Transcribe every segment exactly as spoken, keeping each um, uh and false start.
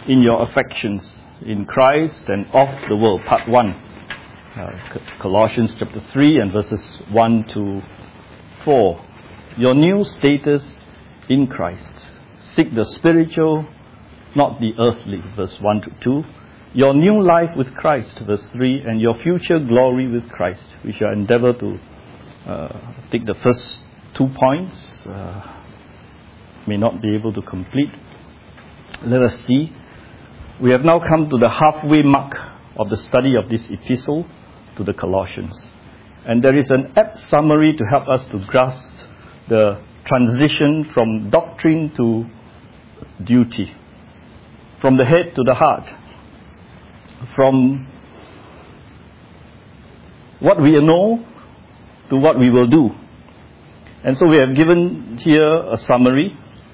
in your affections, in Christ and of the world. Part one, uh, Colossians chapter three and verses one to four. Your new status in Christ. Seek the spiritual, not the earthly, verse one to two. Your new life with Christ, verse three, and your future glory with Christ. We shall endeavor to uh, take the first two points. Uh, may not be able to complete. Let us see. We have now come to the halfway mark of the study of this epistle to the Colossians. And there is an apt summary to help us to grasp the transition from doctrine to duty, from the head to the heart, from what we know to what we will do. And so we have given here a summary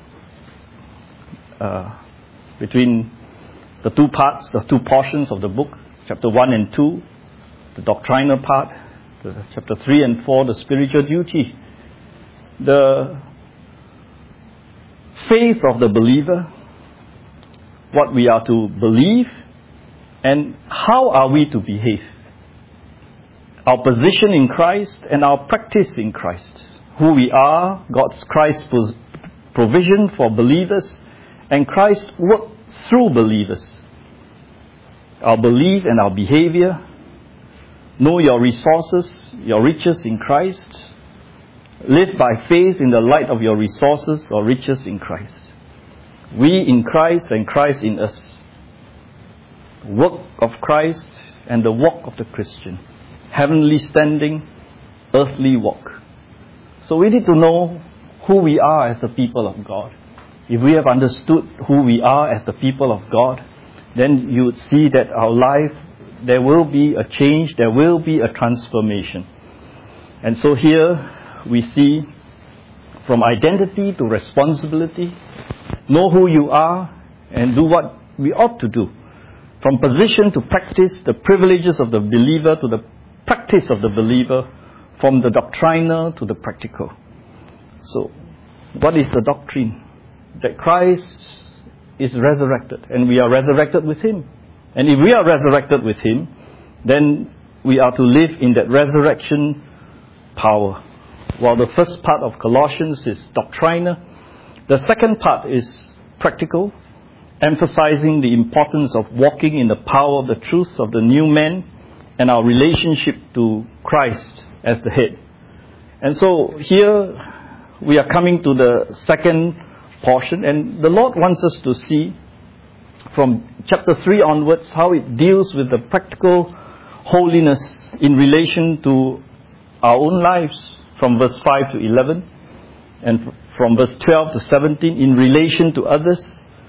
uh, between the two parts, the two portions of the book, chapter one and two, the doctrinal part, the chapter three and four, the spiritual duty, the faith of the believer, what we are to believe, and how are we to behave. Our position in Christ and our practice in Christ. Who we are, God's Christ's provision for believers, and Christ's work through believers. Our belief and our behavior. Know your resources, your riches in Christ. Live by faith in the light of your resources or riches in Christ. We in Christ and Christ in us. Work of Christ and the walk of the Christian. Heavenly standing, earthly walk. So we need to know who we are as the people of God. If we have understood who we are as the people of God, then you would see that our life, there will be a change, there will be a transformation. And so here we see from identity to responsibility, know who you are and do what we ought to do. From position to practice, the privileges of the believer to the practice of the believer, from the doctrinal to the practical. So, what is the doctrine? That Christ is resurrected, and we are resurrected with Him. And if we are resurrected with Him, then we are to live in that resurrection power. While the first part of Colossians is doctrinal, the second part is practical, emphasizing the importance of walking in the power of the truth of the new man and our relationship to Christ as the head. And so here we are coming to the second portion, and the Lord wants us to see from chapter three onwards how it deals with the practical holiness in relation to our own lives, from verse five to eleven, and from verse twelve to seventeen in relation to others,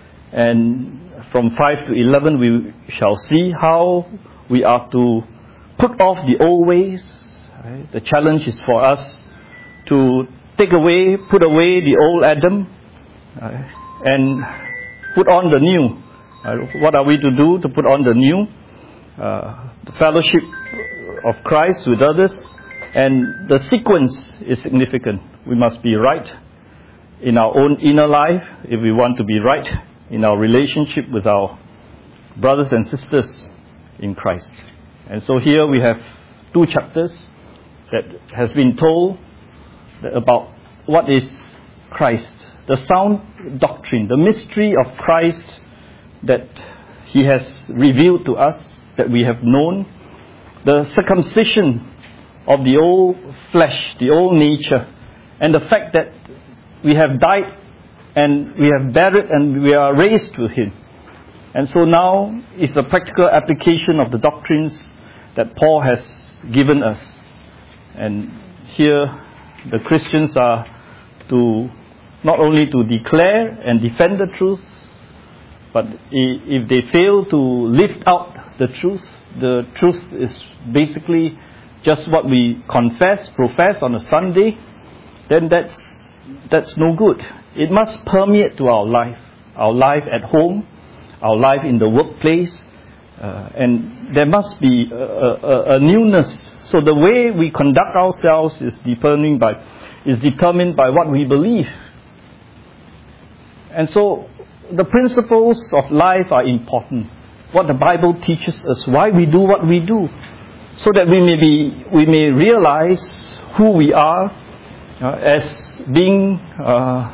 and from five to eleven we shall see how we are to put off the old ways. Right? The challenge is for us to take away, put away the old Adam, right? And put on the new. Right? What are we to do to put on the new? Uh, the fellowship of Christ with others. And the sequence is significant. We must be right in our own inner life if we want to be right in our relationship with our brothers and sisters in Christ. And so here we have two chapters that has been told about what is Christ, the sound doctrine, the mystery of Christ that He has revealed to us, that we have known, the circumcision of the old flesh, the old nature, and the fact that we have died and we have buried and we are raised with Him. And so now is the practical application of the doctrines that Paul has given us. And here the Christians are to not only to declare and defend the truth, but if they fail to lift out the truth, the truth is basically just what we confess, profess on a Sunday, then that's that's no good. It must permeate to our life, our life at home, our life in the workplace, uh, and there must be a, a, a newness. So the way we conduct ourselves is determined by is determined by what we believe. And so the principles of life are important. What the Bible teaches us, why we do what we do, so that we may be, we may realize who we are uh, as being uh,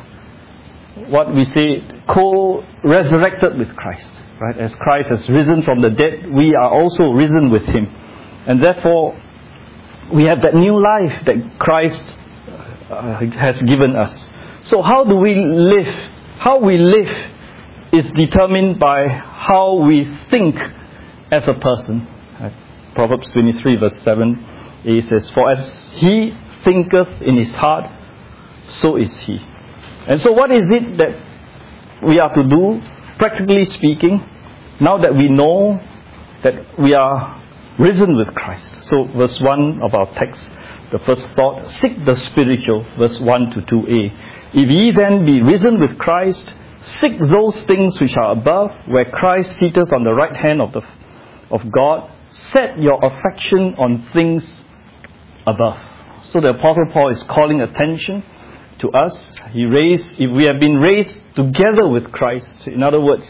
what we say co-resurrected with Christ. Right? As Christ has risen from the dead, we are also risen with Him, and therefore we have that new life that Christ uh, has given us. So how do we live? How we live is determined by how we think as a person. Proverbs twenty-three verse seven a says, "For as he thinketh in his heart, so is he." And so what is it that we are to do, practically speaking, now that we know that we are risen with Christ? So verse one of our text, the first thought, seek the spiritual, verse one to two a. "If ye then be risen with Christ, seek those things which are above, where Christ sitteth on the right hand of the of God. Set your affection on things above." So the Apostle Paul is calling attention to us. He raised, if we have been raised together with Christ, in other words,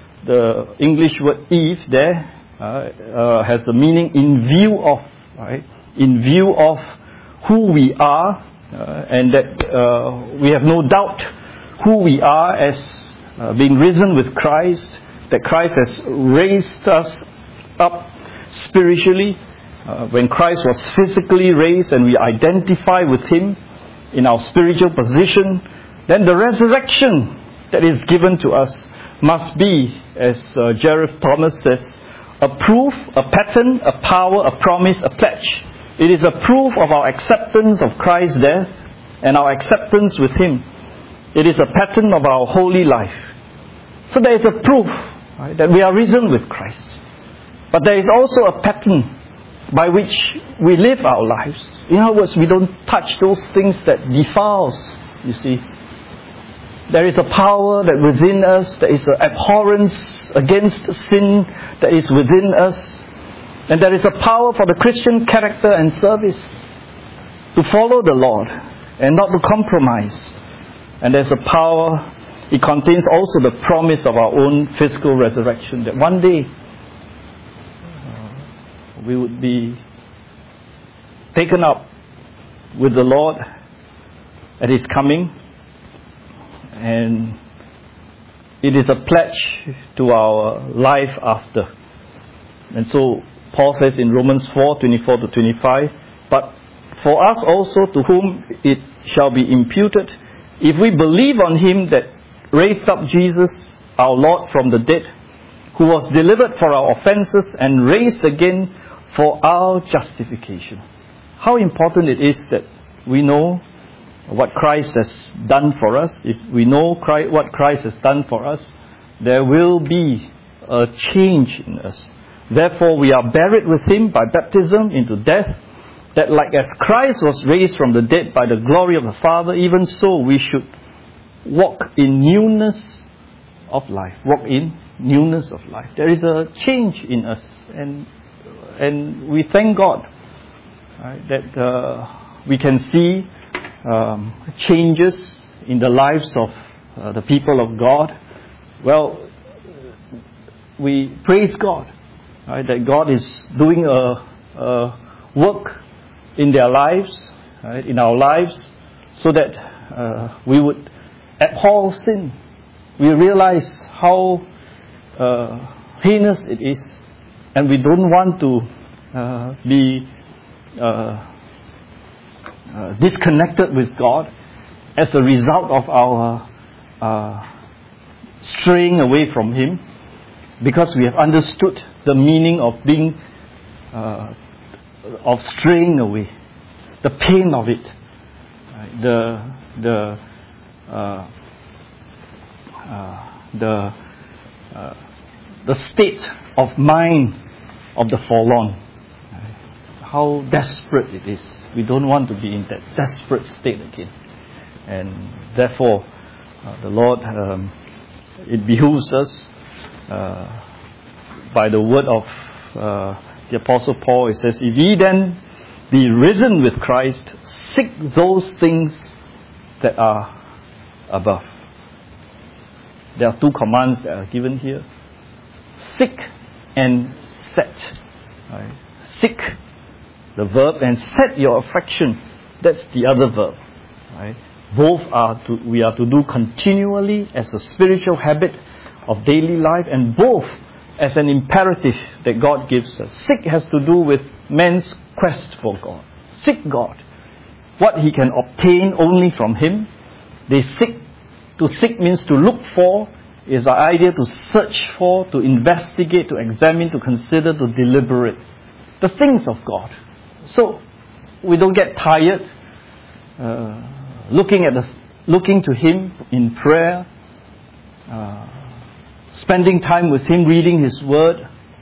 the English word Eve there uh, uh, has the meaning in view of, right? In view of who we are, uh, and that uh, we have no doubt who we are as uh, being risen with Christ, that Christ has raised us up spiritually. Uh, when Christ was physically raised and we identify with Him in our spiritual position, then the resurrection that is given to us must be, as uh, Jared Thomas says, a proof, a pattern, a power, a promise, a pledge. It is a proof of our acceptance of Christ's death and our acceptance with Him. It is a pattern of our holy life. So there is a proof, right, that we are risen with Christ. But there is also a pattern by which we live our lives. In other words, we don't touch those things that defiles, you see. There is a power that within us, there is an abhorrence against sin that is within us. And there is a power for the Christian character and service to follow the Lord and not to compromise. And there's a power, it contains also the promise of our own physical resurrection, that one day we would be taken up with the Lord at His coming, and it is a pledge to our life after. And so Paul says in Romans four, twenty-four to twenty-five, "But for us also, to whom it shall be imputed, if we believe on Him that raised up Jesus our Lord from the dead, who was delivered for our offences and raised again for our justification." How important it is that we know what Christ has done for us. If we know Christ, what Christ has done for us, there will be a change in us. Therefore, we are buried with Him by baptism into death, that like as Christ was raised from the dead by the glory of the Father, even so we should walk in newness of life. Walk in newness of life. There is a change in us, and and we thank God, right, that uh, we can see um, changes in the lives of uh, the people of God. Well, we praise God, right, that God is doing a, a work in their lives, right, in our lives, so that uh, we would abhor sin. We realize how uh, heinous it is, and we don't want to uh, be uh, uh, disconnected with God as a result of our uh, straying away from Him, because we have understood the meaning of being uh, of straying away, the pain of it, right? the the uh, uh, the uh, the state of mind of the forlorn. Right? How desperate it is. We don't want to be in that desperate state again, and therefore uh, the Lord, um, it behooves us uh, by the word of uh, the Apostle Paul. It says, "If ye then be risen with Christ, seek those things that are above." There are two commands that are given here. Seek and set. Right? Seek, the verb, and set your affection. That's the other verb. Right? Both are to, we are to do continually as a spiritual habit of daily life, and both as an imperative that God gives us. Seek has to do with man's quest for God. Seek God. What he can obtain only from Him. They seek. To seek means to look for, is the idea to search for, to investigate, to examine, to consider, to deliberate. The things of God. So, we don't get tired uh, looking at the, looking to Him in prayer, uh, spending time with Him, reading His Word.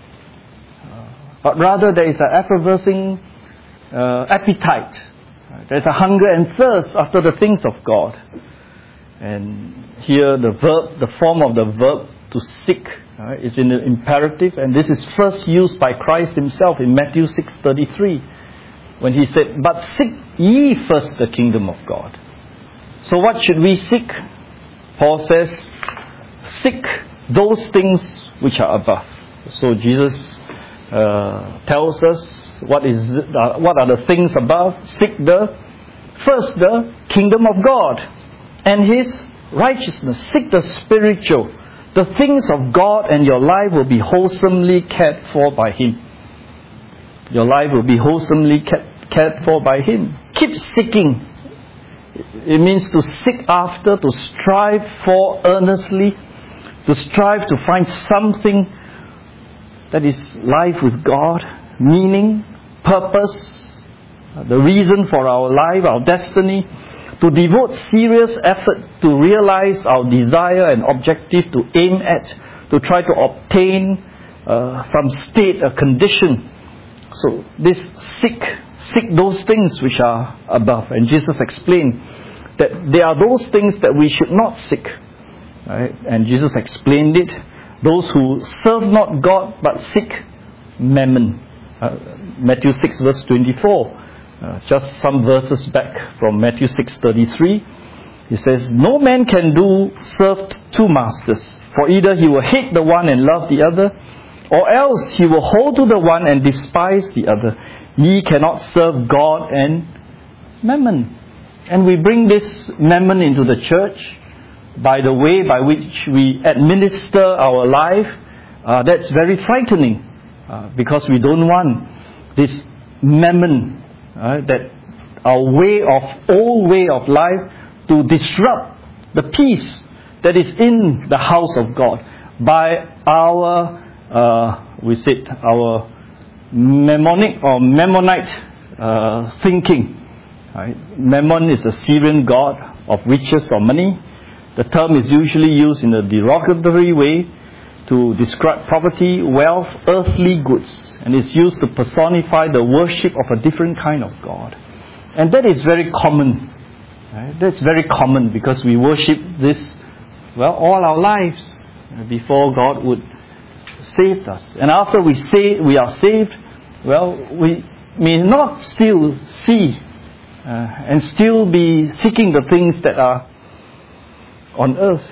Uh, but rather there is an effervescing uh, appetite. There's a hunger and thirst after the things of God. And here the verb, the form of the verb to seek, right, is in the imperative, and this is first used by Christ Himself in Matthew six thirty-three, when He said, "But seek ye first the kingdom of God." So what should we seek? Paul says, seek those things which are above. So Jesus uh, tells us what is uh, what are the things above. Seek the first the kingdom of God and His righteousness. Seek the spiritual. The things of God, and your life will be wholesomely cared for by Him. Your life will be wholesomely cared for by Him. Keep seeking. It means to seek after, to strive for earnestly, to strive to find something that is life with God, meaning, purpose, the reason for our life, our destiny. To devote serious effort to realize our desire and objective, to aim at, to try to obtain uh, some state, a condition. So this seek, seek those things which are above. And Jesus explained that there are those things that we should not seek. Right? And Jesus explained it. Those who serve not God but seek mammon. Uh, Matthew six verse twenty-four. Uh, just some verses back from Matthew six thirty-three. He says, "No man can do serve two masters, for either he will hate the one and love the other, or else he will hold to the one and despise the other. Ye cannot serve God and mammon." And we bring this mammon into the church by the way by which we administer our life. Uh, that's very frightening, uh, because we don't want this mammon, Uh, that our way of, old way of life, to disrupt the peace that is in the house of God by our, uh, we said, our Mammonic or Mammonite uh, thinking. Right? Mammon is a Syrian god of riches or money. The term is usually used in a derogatory way to describe property, wealth, earthly goods. And it's used to personify the worship of a different kind of God. And that is very common. Right? That's very common because we worship this, well, all our lives before God would save us. And after we say we are saved, well, we may not still see uh, and still be seeking the things that are on earth.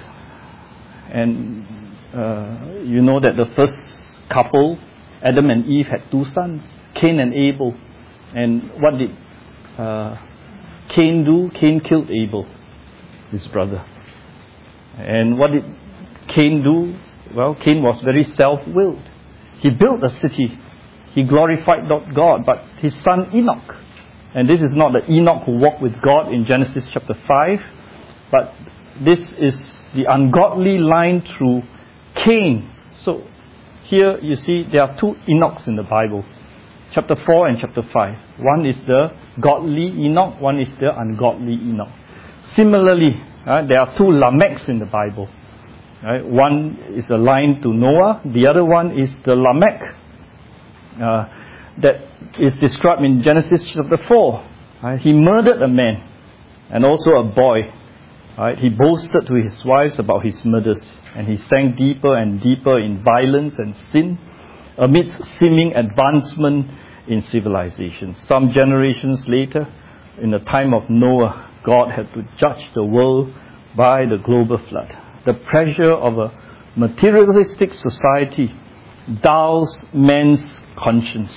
And uh, you know that the first couple, Adam and Eve, had two sons, Cain and Abel. And what did uh, Cain do? Cain killed Abel, his brother. And what did Cain do? Well, Cain was very self-willed. He built a city. He glorified not God, but his son Enoch. And this is not the Enoch who walked with God in Genesis chapter five, but this is the ungodly line through Cain. So, here you see there are two Enochs in the Bible, chapter four and chapter five. One is the godly Enoch, one is the ungodly Enoch. Similarly, uh, there are two Lamechs in the Bible. Right? One is a line to Noah, the other one is the Lamech uh, that is described in Genesis chapter four. Right? He murdered a man and also a boy. Right? He boasted to his wives about his murders. And he sank deeper and deeper in violence and sin amidst seeming advancement in civilization. Some generations later, in the time of Noah, God had to judge the world by the global flood. the pressure of a materialistic society dulls man's conscience.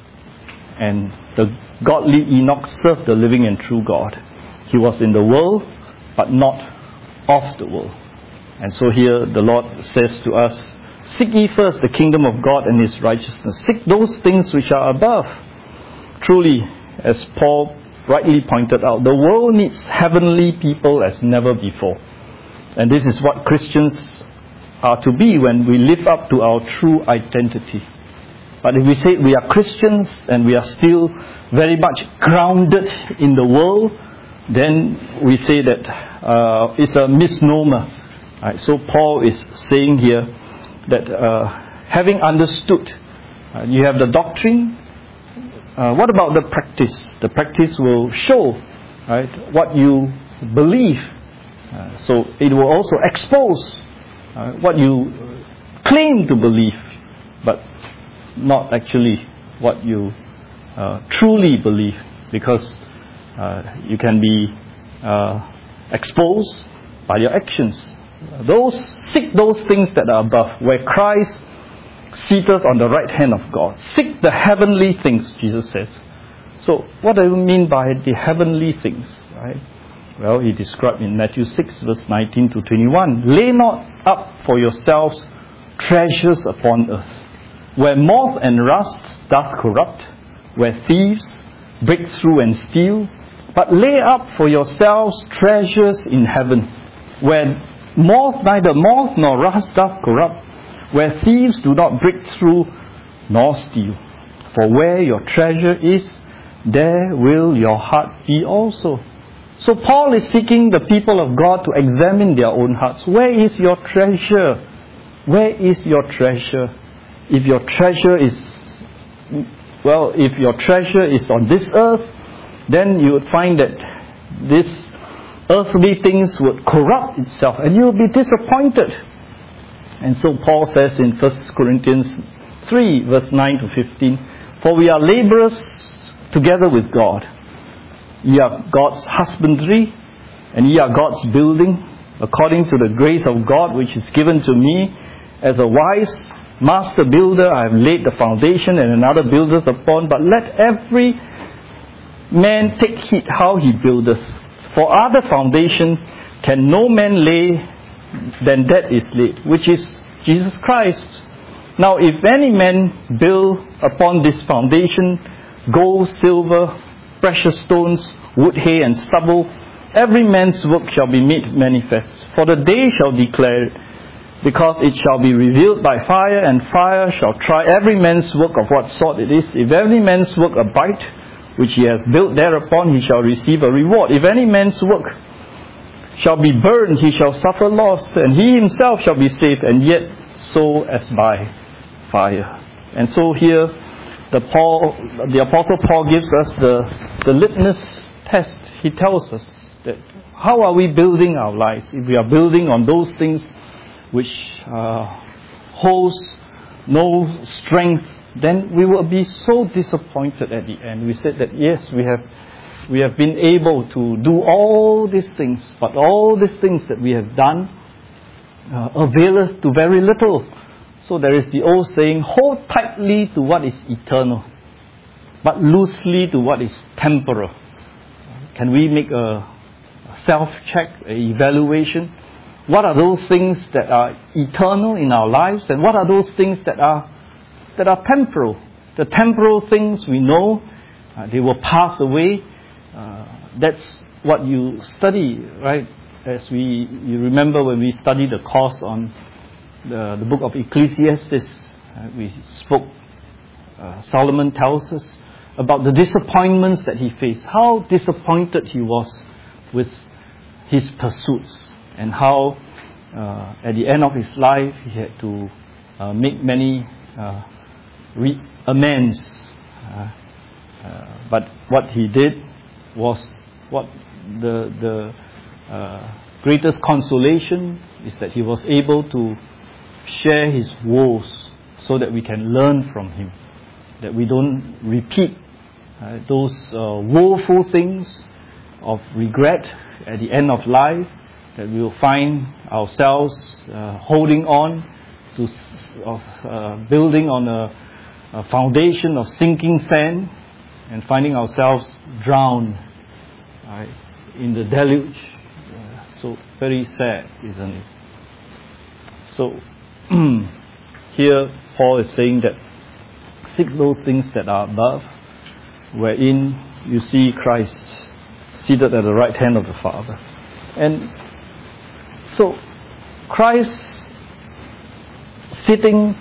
And the godly Enoch served the living and true God. He was in the world, but not of the world. And so here the Lord says to us, seek ye first the kingdom of God and His righteousness. Seek those things which are above. Truly, as Paul rightly pointed out, the world needs heavenly people as never before. And this is what Christians are to be when we live up to our true identity. But if we say we are Christians and we are still very much grounded in the world, then we say that uh, it's a misnomer. Right? So Paul is saying here that uh, having understood, uh, you have the doctrine, uh, what about the practice? The practice will show, right, what you believe. Uh, so it will also expose uh, what you claim to believe, but not actually what you uh, truly believe, because uh, you can be uh, exposed by your actions. Those seek those things that are above, where Christ seated on the right hand of God. Seek the heavenly things, Jesus says. So what do you mean by the heavenly things? Right? Well, he described in Matthew six, verse nineteen to twenty-one. Lay not up for yourselves treasures upon earth, where moth and rust doth corrupt, where thieves break through and steal. But lay up for yourselves treasures in heaven, where moth neither moth nor rust doth corrupt, where thieves do not break through nor steal. For where your treasure is, there will your heart be also. So Paul is seeking the people of God to examine their own hearts. Where is your treasure? Where is your treasure? If your treasure is, well, if your treasure is on this earth, then you would find that this earthly things would corrupt itself and you will be disappointed. And so Paul says in First Corinthians three, verse nine to fifteen, for we are labourers together with God. Ye are God's husbandry, and ye are God's building, according to the grace of God which is given to me. As a wise master builder, I have laid the foundation, and another buildeth upon. But let every man take heed how he buildeth. For other foundation can no man lay than that is laid, which is Jesus Christ. Now if any man build upon this foundation gold, silver, precious stones, wood, hay, and stubble, every man's work shall be made manifest. For the day shall declare it, because it shall be revealed by fire, and fire shall try every man's work of what sort it is. If every man's work abide, which he has built thereupon, he shall receive a reward. If any man's work shall be burned, he shall suffer loss, and he himself shall be saved, and yet so as by fire. And so here, the Paul, the Apostle Paul gives us the, the litmus test. He tells us that how are we building our lives? If we are building on those things which uh, holds no strength, then we will be so disappointed at the end. We said that yes, we have we have been able to do all these things, but all these things that we have done uh, avail us to very little. So there is the old saying, hold tightly to what is eternal, but loosely to what is temporal. Can we make a self-check, an evaluation? What are those things that are eternal in our lives, and what are those things that are that are temporal? The temporal things we know, uh, they will pass away. Uh, that's what you study, right? As we, you remember when we studied the course on the, the book of Ecclesiastes, uh, we spoke, uh, Solomon tells us about the disappointments that he faced, how disappointed he was with his pursuits, and how uh, at the end of his life he had to uh, make many uh, re- amends. Uh, uh, but what he did was what the the uh, greatest consolation is that he was able to share his woes so that we can learn from him, that we don't repeat uh, those uh, woeful things of regret at the end of life, that we will find ourselves uh, holding on to, of, uh, building on a, a foundation of sinking sand and finding ourselves drowned, right, in the deluge. Uh, so very sad, isn't it? So here Paul is saying that seek those things that are above, wherein you see Christ seated at the right hand of the Father. And so Christ sitting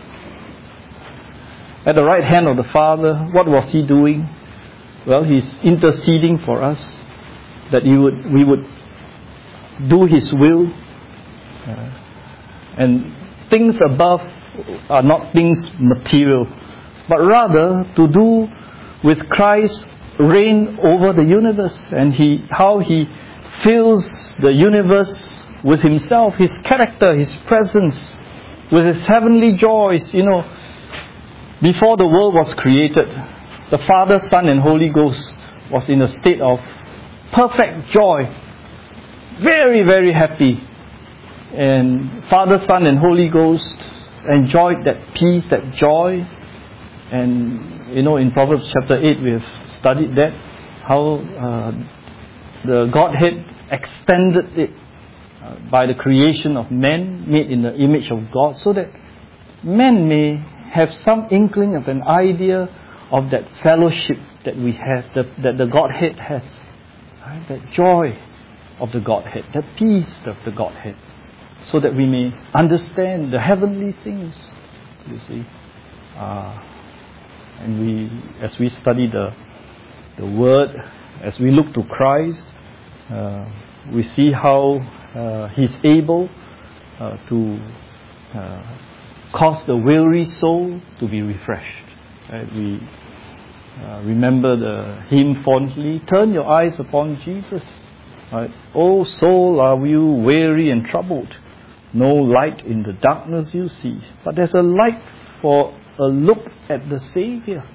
at the right hand of the Father, what was he doing? Well, he's interceding for us, that he would, we would do his will. Uh, and things above are not things material, but rather to do with Christ reign over the universe, and he how he fills the universe with himself, his character, his presence, with his heavenly joys. You know, before the world was created, the Father, Son and Holy Ghost was in a state of perfect joy, very very happy. And Father, Son and Holy Ghost enjoyed that peace, that joy. And you know, in Proverbs chapter eight we have studied that, how uh, the Godhead extended it uh, by the creation of man made in the image of God, so that man may have some inkling of an idea of that fellowship that we have, that, that the Godhead has, right? That joy of the Godhead, that peace of the Godhead, so that we may understand the heavenly things, you see. Uh, and we, as we study the the Word, as we look to Christ, uh, we see how uh, He's able uh, to uh, cause the weary soul to be refreshed. Right? We uh, remember the hymn fondly, turn your eyes upon Jesus. Right? Oh soul, are you weary and troubled? No light in the darkness you see, but there's a light for a look at the Savior.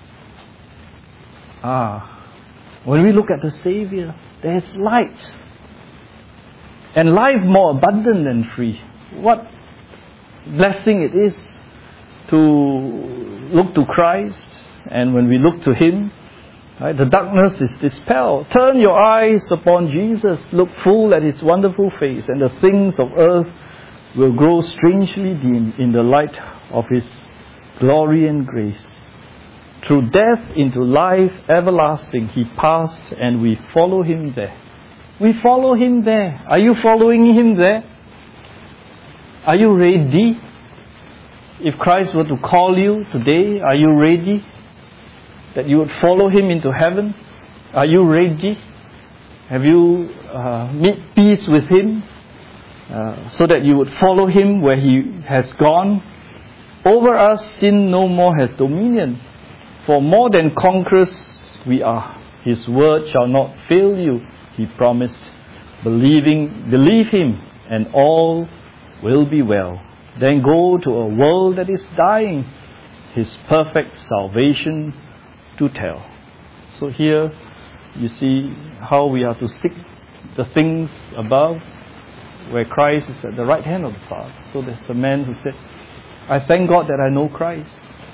Ah, when we look at the Savior, there's light, and life more abundant than free. What blessing it is to look to Christ, and when we look to Him, right, the darkness is dispelled. Turn your eyes upon Jesus, look full at His wonderful face, and the things of earth will grow strangely dim in the light of His glory and grace. Through death into life everlasting He passed, and we follow Him there. We follow Him there. Are you following Him there? Are you ready? If Christ were to call you today, are you ready that you would follow Him into heaven? Are you ready? Have you uh, made peace with Him? Uh, so that you would follow Him where He has gone. Over us sin no more has dominion, for more than conquerors we are. His word shall not fail you, He promised. Believing, believe Him, and all will be well. Then go to a world that is dying, His perfect salvation to tell. So here you see how we are to seek the things above, where Christ is at the right hand of the Father. So there's a man who said, I thank God that I know Christ.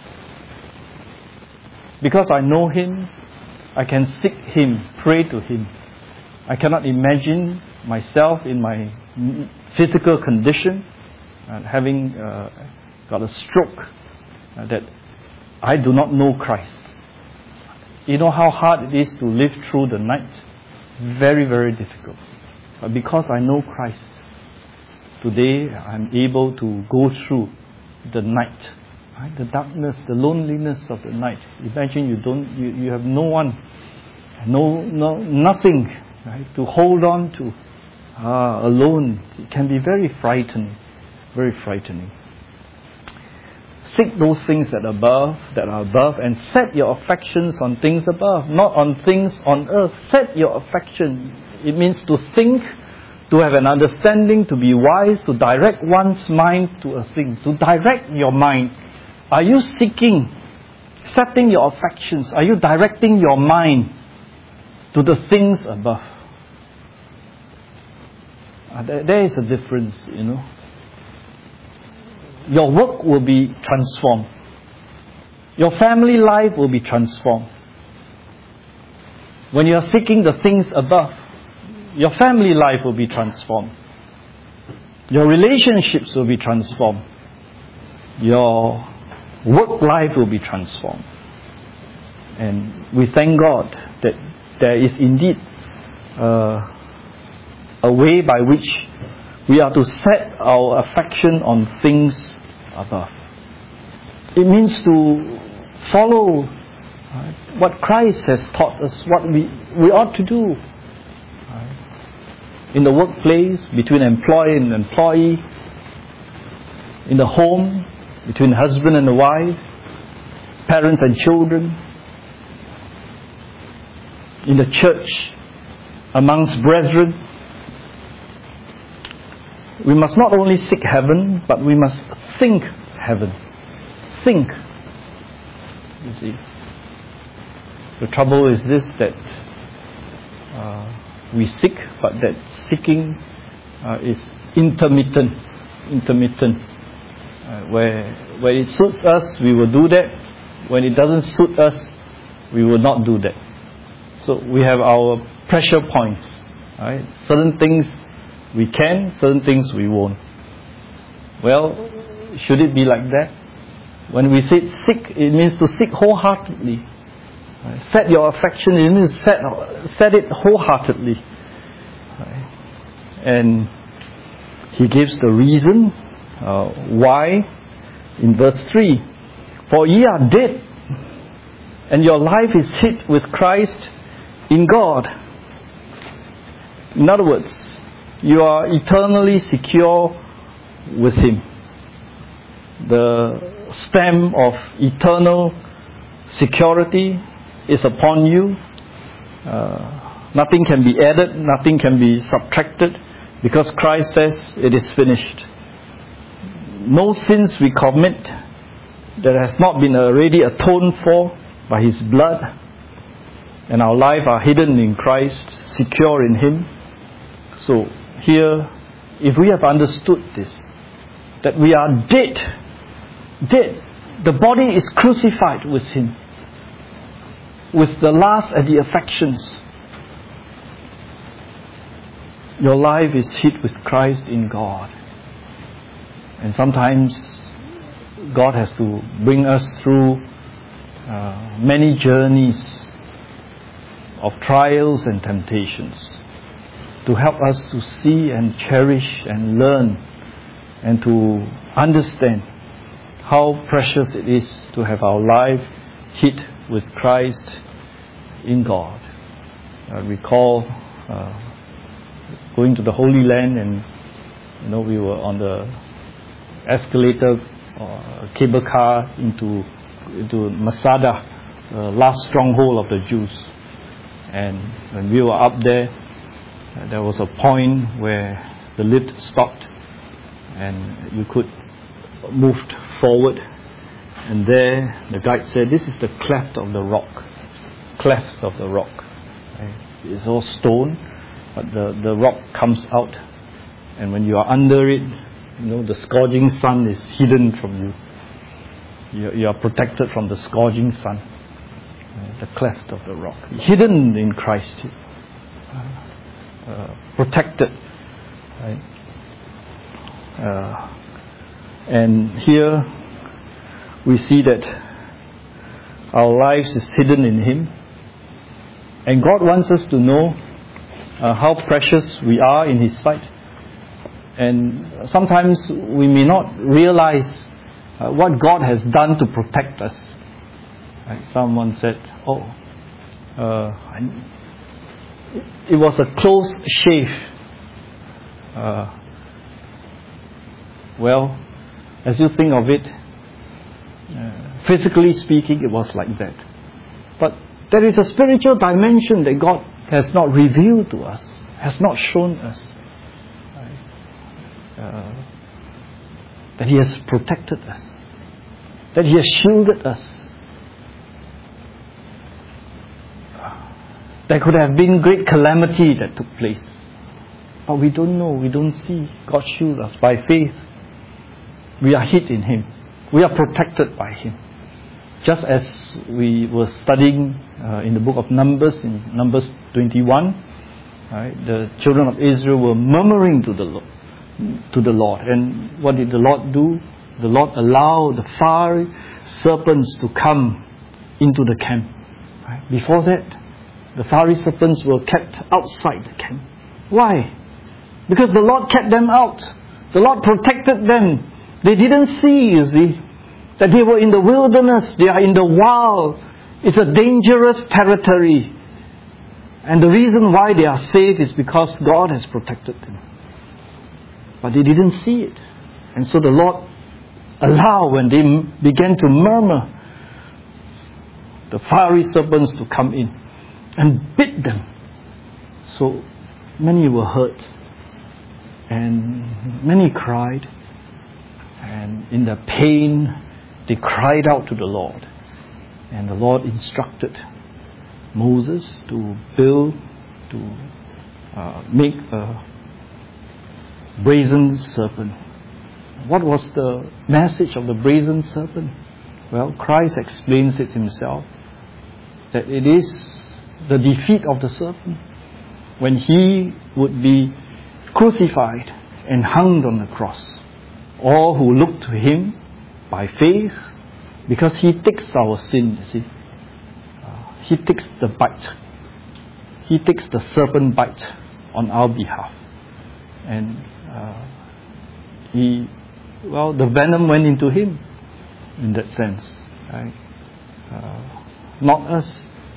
Because I know Him, I can seek Him, pray to Him. I cannot imagine myself in my physical condition, and having uh, got a stroke, uh, that I do not know Christ. You know how hard it is to live through the night? Very, very difficult. But because I know Christ, today I'm able to go through the night, right? The darkness, the loneliness of the night. Imagine you don't, you, you have no one, no, no, nothing, right, to hold on to. Ah, alone. It can be very frightening, very frightening. Seek those things that are above, that are above, and set your affections on things above, not on things on earth. Set your affection. It means to think, to have an understanding, to be wise, to direct one's mind to a thing, to direct your mind. Are you seeking, setting your affections? Are you directing your mind to the things above? Uh, there, there is a difference, you know. Your work will be transformed. Your family life will be transformed. When you are seeking the things above, your family life will be transformed. Your relationships will be transformed. Your work life will be transformed. And we thank God that there is indeed uh, a way by which we are to set our affection on things above. It means to follow right, what Christ has taught us, what we, we ought to do. Right. In the workplace, between employer and employee, in the home, between husband and the wife, parents and children, in the church, amongst brethren. We must not only seek heaven, but we must think heaven. Think. You see. The trouble is this, that uh, we seek, but that seeking uh, is intermittent. Intermittent. Uh, where, where it suits us, we will do that. When it doesn't suit us, we will not do that. So we have our pressure points. Right? Certain things we can, certain things we won't. Well, should it be like that? When we say seek, it means to seek wholeheartedly. Right? Set your affection, it means set, set it wholeheartedly. Right? And he gives the reason uh, why in verse three. For ye are dead, and your life is hid with Christ in God. In other words, you are eternally secure with Him. The stamp of eternal security is upon you. Uh, nothing can be added, nothing can be subtracted, because Christ says it is finished. No sins we commit that has not been already atoned for by His blood, and our life are hidden in Christ, secure in Him. So here, if we have understood this, that we are dead, dead, the body is crucified with Him, with the lust and the affections. Your life is hid with Christ in God. And sometimes God has to bring us through uh, many journeys of trials and temptations to help us to see and cherish and learn and to understand how precious it is to have our life hid with Christ in God. I recall uh, going to the Holy Land, and you know we were on the escalator or cable car into into Masada, the last stronghold of the Jews. And when we were up there, uh, there was a point where the lift stopped and you could move forward. And there the guide said, this is the cleft of the rock. Cleft of the rock. Right? It's all stone, but the, the rock comes out. And when you are under it, you know, the scorching sun is hidden from you. You, you are protected from the scorching sun. Uh, the cleft of the rock. Hidden in Christ. Uh, uh, protected. Right? Uh, and here we see that our lives is hidden in Him. And God wants us to know uh, how precious we are in His sight. And sometimes we may not realize uh, what God has done to protect us. Right? Someone said, oh, uh, it, it was a close shave. Uh, well, as you think of it, uh, physically speaking, it was like that. But there is a spiritual dimension that God has not revealed to us, has not shown us. Uh, that He has protected us, that He has shielded us. There could have been great calamity that took place, but but we don't know, we don't see. God shields us by faith. We are hid in Him. We are protected by Him. Just as we were studying uh, in the book of Numbers, in Numbers twenty-one, right, the children of Israel were murmuring to the Lord, to the Lord. And what did the Lord do? The Lord allowed the fiery serpents to come into the camp. Right? Before that, the fiery serpents were kept outside the camp. Why? Because the Lord kept them out. The Lord protected them. They didn't see, you see, that they were in the wilderness. They are in the wild. It's a dangerous territory. And the reason why they are safe is because God has protected them. But they didn't see it. And so the Lord allowed, when they began to murmur, the fiery serpents to come in and bit them. So many were hurt. And many cried. And in the pain, they cried out to the Lord. And the Lord instructed Moses to build, to uh, make a brazen serpent. What was the message of the brazen serpent? Well, Christ explains it Himself, that it is the defeat of the serpent when He would be crucified and hung on the cross. All who look to Him by faith, because He takes our sin, you see. Uh, he takes the bite. He takes the serpent bite on our behalf. And uh, He, well, the venom went into Him in that sense. Right? Uh, not us.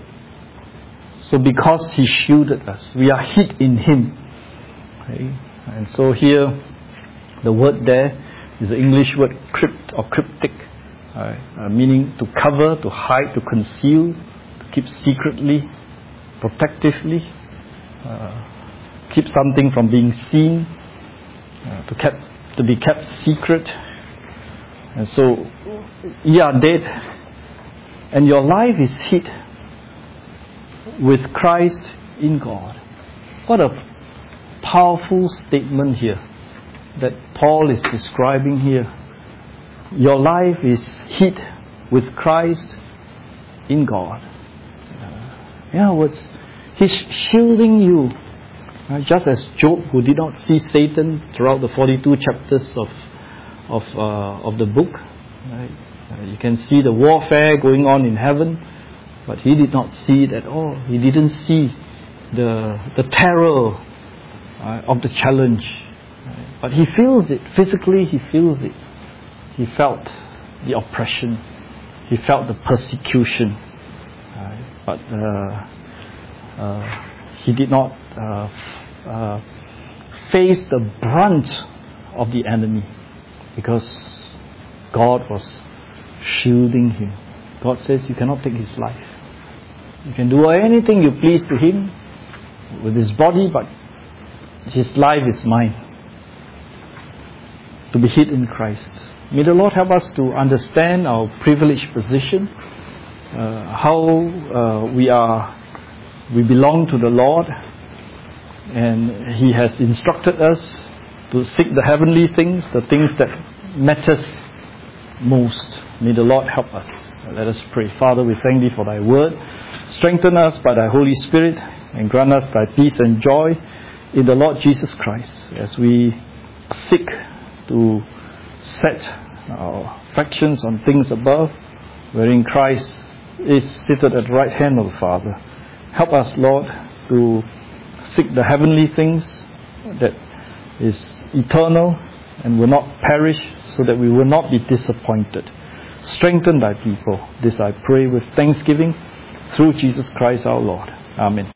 So because He shielded us, we are hid in Him. Okay? And so here, the word there is the English word crypt or cryptic, right? uh, meaning to cover, to hide, to conceal, to keep secretly, protectively, uh, keep something from being seen, uh, to kept to be kept secret. And so you are dead, and your life is hid with Christ in God. What a powerful statement here that Paul is describing here. Your life is hid with Christ in God. Uh, in other words, He's shielding you. Uh, just as Job, who did not see Satan throughout the forty-two chapters of of uh, of the book, right? uh, you can see the warfare going on in heaven, but he did not see it at all. He didn't see the the terror uh, of the challenge. But he feels it. Physically, he feels it. He felt the oppression. He felt the persecution. Uh, but uh, uh, he did not uh, uh, face the brunt of the enemy, because God was shielding him. God says you cannot take his life. You can do anything you please to him with his body, but his life is mine. To be hid in Christ. May the Lord help us to understand our privileged position, uh, how uh, we are, we belong to the Lord, and He has instructed us to seek the heavenly things, the things that matters most. May the Lord help us. Let us pray. Father, we thank Thee for Thy word. Strengthen us by Thy Holy Spirit, and grant us Thy peace and joy in the Lord Jesus Christ as we seek to set our affections on things above, wherein Christ is seated at the right hand of the Father. Help us, Lord, to seek the heavenly things that is eternal and will not perish, so that we will not be disappointed. Strengthen Thy people. This I pray with thanksgiving through Jesus Christ our Lord. Amen.